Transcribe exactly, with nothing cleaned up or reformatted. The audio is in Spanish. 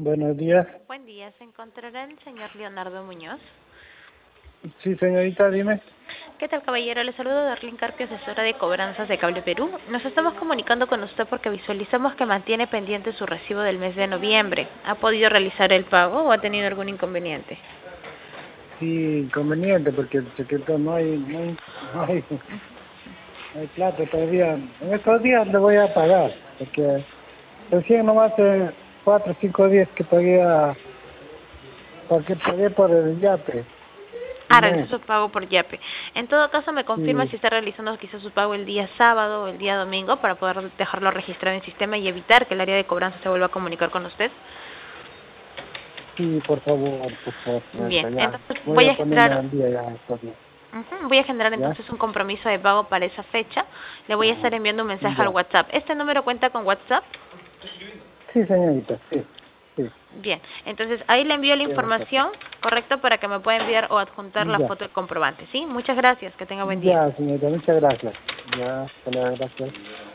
Buenos días. Buen día, ¿se encontrará el señor Leonardo Muñoz? Sí, señorita, dime. ¿Qué tal, caballero? Le saludo de Darlene Carpio, asesora de cobranzas de Cable Perú. Nos estamos comunicando con usted porque visualizamos que mantiene pendiente su recibo del mes de noviembre. ¿Ha podido realizar el pago o ha tenido algún inconveniente? Sí, inconveniente porque el secreto no hay, no hay, no hay, no hay plata todavía. En estos días le voy a pagar porque recién nomás hace cuatro o cinco días que pagué a, porque pagué por el yate. Ah, Un realizó mes. su pago por Yape. En todo caso, me confirma Sí, si está realizando quizás su pago el día sábado o el día domingo para poder dejarlo registrado en el sistema y evitar que el área de cobranza se vuelva a comunicar con usted. sí, por favor, por favor, Bien, señorita, ya. entonces Voy voy a a ponerme generar al día ya estos días. Ujú, voy a generar ¿Ya? entonces un compromiso de pago para esa fecha. Le voy a estar enviando un mensaje al Ya. WhatsApp. ¿Este número cuenta con WhatsApp? Sí, señorita, sí, sí. Bien, entonces ahí le envío la Sí, WhatsApp. información, correcto, para que me pueda enviar o adjuntar la Ya. foto del comprobante, ¿sí? Muchas gracias, que tenga buen día. Ya, señorita, muchas gracias. Ya, hasta luego, gracias.